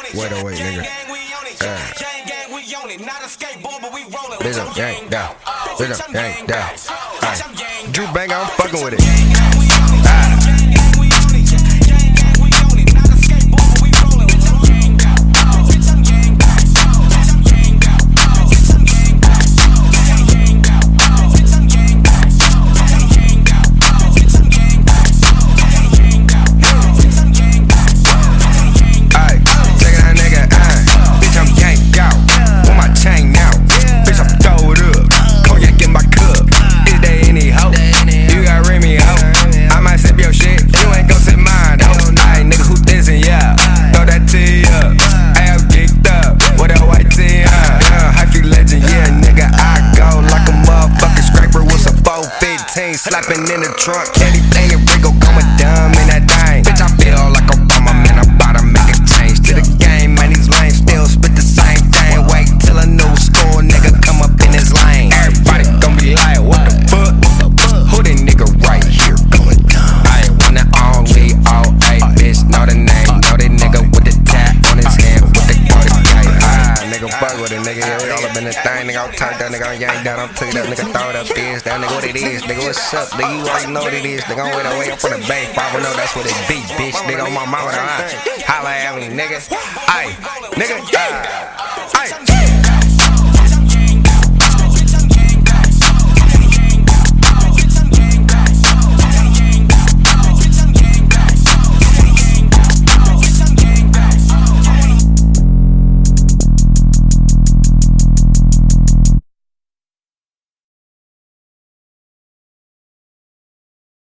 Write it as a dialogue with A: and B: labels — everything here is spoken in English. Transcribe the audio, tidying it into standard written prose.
A: Wait, oh, wait, nigga. Bitch, I'm gang down. Bitch, I'm gang down. Drew Bang, I'm fucking with it. Slapping in the trunk, anything and Rico going dumb in that thing. Bitch, I feel like Obama, man, I'm about to make a change to the game, man. These lanes still spit the same thing. Wait till a new school nigga come up in his lane. Everybody gon' be like, what the fuck? Who that nigga right here going dumb? I ain't one and only, all A, bitch, know the name. Know that nigga with the tap on his hand, with the party tight. Nigga, fuck with it, nigga. Yeah, we all up in the thing, nigga. I'll turn that nigga, I'll yank down, I'll take that nigga, throw it up this, that nigga, what it is, nigga, what's up, nigga, you already know what it is, nigga, I'm way away, I'm from the Bay, 5-0, that's what it be, bitch, nigga, on my mama, holla at me, nigga, aye, nigga, aye.